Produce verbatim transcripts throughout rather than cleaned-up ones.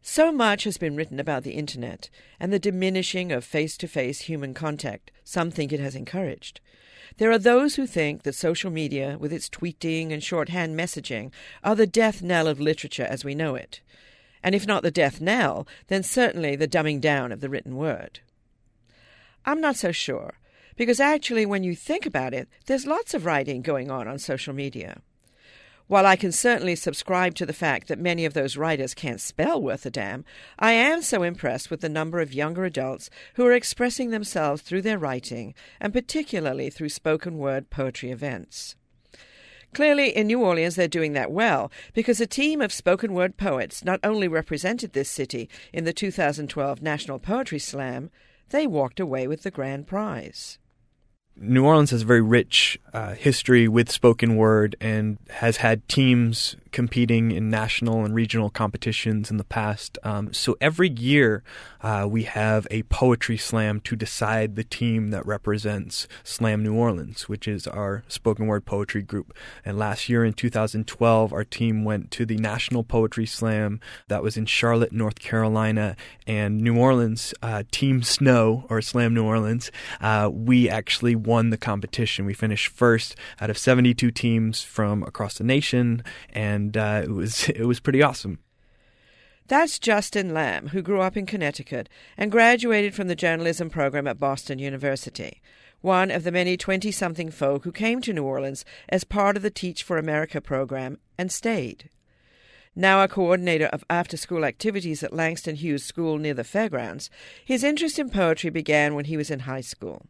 So much has been written about the internet and the diminishing of face-to-face human contact some think it has encouraged. There are those who think that social media, with its tweeting and shorthand messaging, are the death knell of literature as we know it. And if not the death knell, then certainly the dumbing down of the written word. I'm not so sure, because actually when you think about it, there's lots of writing going on on social media. While I can certainly subscribe to the fact that many of those writers can't spell worth a damn, I am so impressed with the number of younger adults who are expressing themselves through their writing, and particularly through spoken word poetry events. Clearly, in New Orleans, they're doing that well, because a team of spoken word poets not only represented this city in the two thousand twelve National Poetry Slam, they walked away with the grand prize. New Orleans has a very rich uh, history with spoken word and has had teams competing in national and regional competitions in the past. Um, so every year uh, we have a poetry slam to decide the team that represents Slam New Orleans, which is our spoken word poetry group. And last year in two thousand twelve, our team went to the National Poetry Slam that was in Charlotte, North Carolina, and New Orleans, uh, Team Snow, or Slam New Orleans, uh, we actually won the competition. We finished first out of seventy-two teams from across the nation, and And uh, it was it was pretty awesome. That's Justin Lamb, who grew up in Connecticut and graduated from the journalism program at Boston University, one of the many twenty-something folk who came to New Orleans as part of the Teach for America program and stayed. Now a coordinator of after-school activities at Langston Hughes School near the fairgrounds, his interest in poetry began when he was in high school.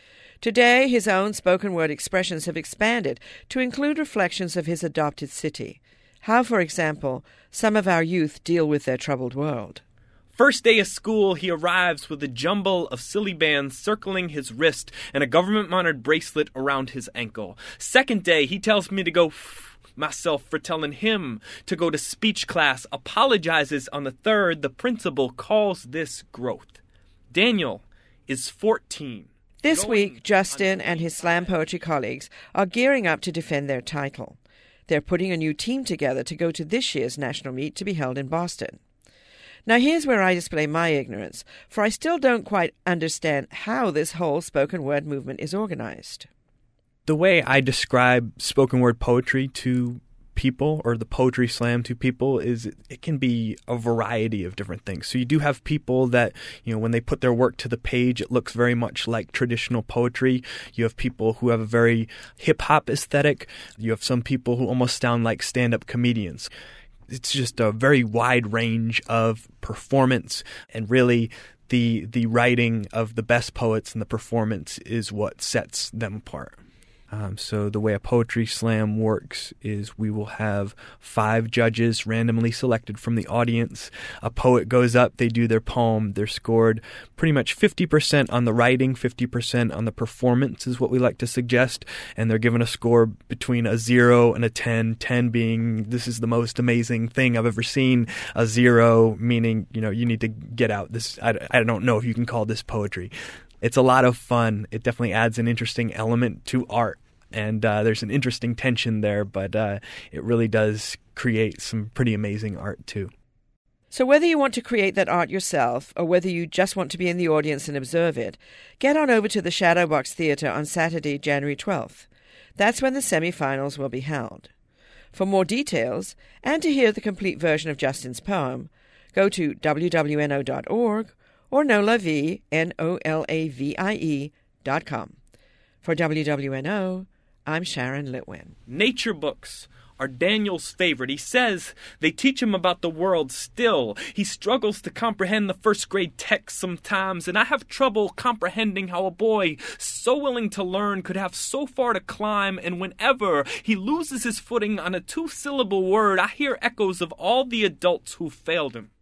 Today, his own spoken word expressions have expanded to include reflections of his adopted city. How, for example, some of our youth deal with their troubled world. First day of school, he arrives with a jumble of silly bands circling his wrist and a government-monitored bracelet around his ankle. Second day, he tells me to go f- myself for telling him to go to speech class, apologizes on the third. The principal calls this growth. Daniel is fourteen. This week, Justin and his slam poetry colleagues are gearing up to defend their title. They're putting a new team together to go to this year's national meet to be held in Boston. Now here's where I display my ignorance, for I still don't quite understand how this whole spoken word movement is organized. The way I describe spoken word poetry to people, or the poetry slam to people, is it can be a variety of different things. So you do have people that, you know, when they put their work to the page, it looks very much like traditional poetry. You have people who have a very hip-hop aesthetic. You have some people who almost sound like stand-up comedians. It's just a very wide range of performance, and really the the writing of the best poets and the performance is what sets them apart. Um, so the way a poetry slam works is we will have five judges randomly selected from the audience. A poet goes up, they do their poem, they're scored pretty much fifty percent on the writing, fifty percent on the performance is what we like to suggest, and they're given a score between a zero and a ten, ten being this is the most amazing thing I've ever seen, a zero meaning, you know, you need to get out. This I, I don't know if you can call this poetry. It's a lot of fun. It definitely adds an interesting element to art, and uh, there's an interesting tension there, but uh, it really does create some pretty amazing art too. So whether you want to create that art yourself, or whether you just want to be in the audience and observe it, get on over to the Shadowbox Theatre on Saturday, January twelfth. That's when the semi-finals will be held. For more details, and to hear the complete version of Justin's poem, go to w w n o dot org or Nolavie, N O L A V I E, dot com. For W W N O, I'm Sharon Litwin. Nature books are Daniel's favorite. He says they teach him about the world still. He struggles to comprehend the first grade text sometimes, and I have trouble comprehending how a boy so willing to learn could have so far to climb, and whenever he loses his footing on a two-syllable word, I hear echoes of all the adults who failed him.